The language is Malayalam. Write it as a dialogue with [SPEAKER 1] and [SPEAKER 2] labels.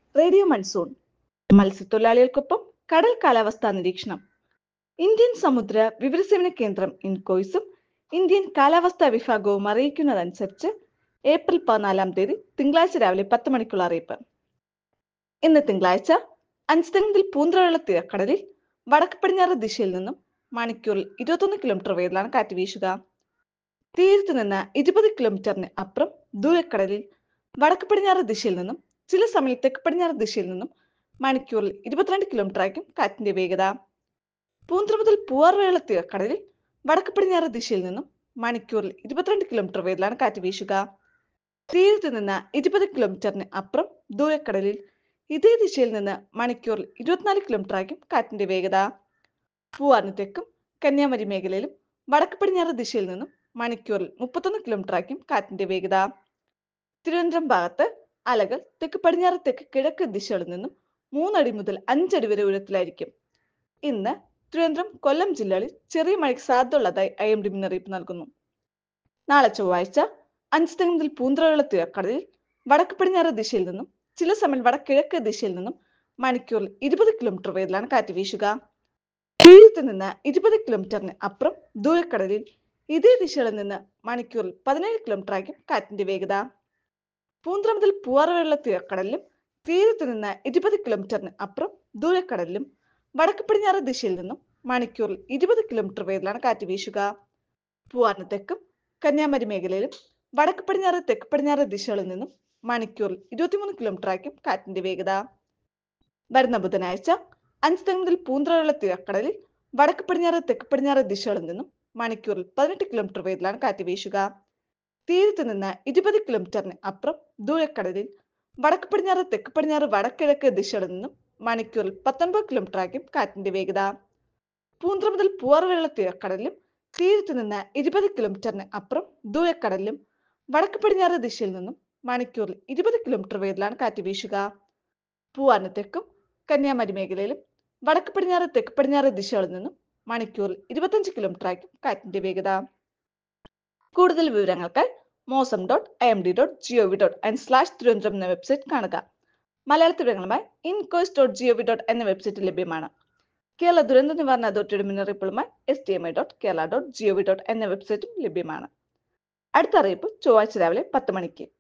[SPEAKER 1] റേഡിയോ മൺസൂൺ മത്സ്യത്തൊഴിലാളികൾക്കൊപ്പം കടൽ കാലാവസ്ഥാ നിരീക്ഷണം. ഇന്ത്യൻ സമുദ്ര വിവരസേവന കേന്ദ്രം ഇൻകോയ്സും ഇന്ത്യൻ കാലാവസ്ഥാ വിഭാഗവും അറിയിക്കുന്നതനുസരിച്ച് ഏപ്രിൽ 14 തിങ്കളാഴ്ച രാവിലെ 10 മണിക്കുള്ള അറിയിപ്പ്. ഇന്ന് തിങ്കളാഴ്ച അഞ്ചുതെങ്ങിൽ പൂന്തറയുള്ള തീരക്കടലിൽ വടക്ക് പടിഞ്ഞാറ് ദിശയിൽ നിന്നും മണിക്കൂറിൽ 21 കിലോമീറ്റർ വേഗത്തിലാണ് കാറ്റ് വീശുക. തീരത്ത് നിന്ന് 20 കിലോമീറ്ററിന് അപ്പുറം ദൂരക്കടലിൽ വടക്ക് പടിഞ്ഞാറ് ദിശയിൽ നിന്നും ചില സമയം തെക്ക് പടിഞ്ഞാറ് ദിശയിൽ നിന്നും മണിക്കൂറിൽ 22 കിലോമീറ്റർ ആയിരിക്കും കാറ്റിന്റെ വേഗത. പൂന്തറ മുതൽ പൂവാർ വരെയുള്ള തീരക്കടലിൽ വടക്ക് പടിഞ്ഞാറ് ദിശയിൽ നിന്നും മണിക്കൂറിൽ 22 കിലോമീറ്റർ വേഗത്തിലാണ് കാറ്റ് വീശുക. തീരത്ത് നിന്ന് 20 കിലോമീറ്ററിന് അപ്പുറം ദൂരക്കടലിൽ ഇതേ ദിശയിൽ നിന്ന് മണിക്കൂറിൽ 24 കിലോമീറ്റർ ആയിരിക്കും കാറ്റിന്റെ വേഗത. പൂവാറിന് തെക്കും കന്യാകുമാരി മേഖലയിലും വടക്ക് പടിഞ്ഞാറ് ദിശയിൽ നിന്നും മണിക്കൂറിൽ 31 കിലോമീറ്റർ ആയിരിക്കും കാറ്റിന്റെ വേഗത. തിരുവനന്തപുരം ഭാഗത്ത് അലകൾ തെക്ക് പടിഞ്ഞാറ് തെക്ക് കിഴക്ക് ദിശകളിൽ നിന്നും 3 അടി മുതൽ 5 അടി വരെ ഉയരത്തിലായിരിക്കും. ഇന്ന് തിരുവനന്തപുരം കൊല്ലം ജില്ലകളിൽ ചെറിയ മഴയ്ക്ക് സാധ്യതയുള്ളതായി IMD മുന്നറിയിപ്പ് നൽകുന്നു. നാളെ ചൊവ്വാഴ്ച അഞ്ചുതെങ്ങ് മുതൽ പൂന്തറയുള്ള തീരക്കടലിൽ വടക്ക് പടിഞ്ഞാറ് ദിശയിൽ നിന്നും ചില സമയം വടക്കിഴക്ക് ദിശയിൽ നിന്നും മണിക്കൂറിൽ 20 കിലോമീറ്റർ വേഗത്തിലാണ് കാറ്റ് വീശുക. തീരത്ത് നിന്ന് 20 കിലോമീറ്ററിന് അപ്പുറം ദൂരക്കടലിൽ ഇതേ ദിശകളിൽ നിന്ന് മണിക്കൂറിൽ 17 കിലോമീറ്റർ ആയിരിക്കും കാറ്റിന്റെ വേഗത. പൂന്തറ മുതൽ പൂവാർ വരെയുള്ള തീരക്കടലിലും തീരത്ത് നിന്ന് 20 കിലോമീറ്ററിന് അപ്പുറം ദൂരക്കടലിലും വടക്ക് പടിഞ്ഞാറ് ദിശയിൽ നിന്നും മണിക്കൂറിൽ 20 കിലോമീറ്റർ വേഗത്തിലാണ് കാറ്റ് വീശുക. പൂവാറിന് തെക്കും കന്യാകുമാരി മേഖലയിലും വടക്ക് പടിഞ്ഞാറ് തെക്ക് പടിഞ്ഞാറ് ദിശകളിൽ നിന്നും മണിക്കൂറിൽ 23 കിലോമീറ്റർ ആയിരിക്കും കാറ്റിന്റെ വേഗത. വരുന്ന ബുധനാഴ്ച അഞ്ചുതെങ്ങ് മുതൽ പൂന്തറ വരെയുള്ള തീരക്കടലിൽ വടക്ക് പടിഞ്ഞാറ് തെക്ക് പടിഞ്ഞാറ് ദിശകളിൽ നിന്നും മണിക്കൂറിൽ 18 കിലോമീറ്റർ വേഗത്തിലാണ് കാറ്റ് വീശുക. തീരത്ത് നിന്ന് 20 കിലോമീറ്ററിന് അപ്പുറം ദൂരക്കടലിൽ വടക്ക് പടിഞ്ഞാറ് തെക്ക് പടിഞ്ഞാറ് വടക്കിഴക്ക് ദിശകളിൽ നിന്നും മണിക്കൂറിൽ 19 കിലോമീറ്റർ ആയിരിക്കും കാറ്റിന്റെ വേഗത. പൂന്തറ മുതൽ പൂവാർ വരെയുള്ള തീരക്കടലിലും തീരത്ത് നിന്ന് 20 കിലോമീറ്ററിന് അപ്പുറം ദൂരക്കടലിലും വടക്ക് പടിഞ്ഞാറ് ദിശയിൽ നിന്നും മണിക്കൂറിൽ 20 കിലോമീറ്റർ വേഗത്തിലാണ് കാറ്റ് വീശുക. പൂവാറിന് തെക്കും കന്യാകുമാരി മേഖലയിലും വടക്ക് പടിഞ്ഞാറ് തെക്ക് പടിഞ്ഞാറ് ദിശകളിൽ നിന്നും മണിക്കൂറിൽ 25 കിലോമീറ്റർ ആയിരിക്കും കാറ്റിന്റെ വേഗത. കൂടുതൽ വിവരങ്ങൾക്കായി mosam.imd.gov.in/തിരുവനന്തപുരം എന്ന വെബ്സൈറ്റ് കാണുക. മലയാളത്തിൽ വിവരങ്ങളുമായി incourse.gov. എന്ന വെബ്സൈറ്റിൽ ലഭ്യമാണ്. കേരള ദുരന്ത നിവാരണ അതോറിറ്റിയുടെ മുന്നറിയിപ്പുകളുമായി sdmi.kerala.gov. എന്ന വെബ്സൈറ്റും ലഭ്യമാണ്. അടുത്ത അറിയിപ്പ് ചൊവ്വാഴ്ച രാവിലെ 10 മണിക്ക്.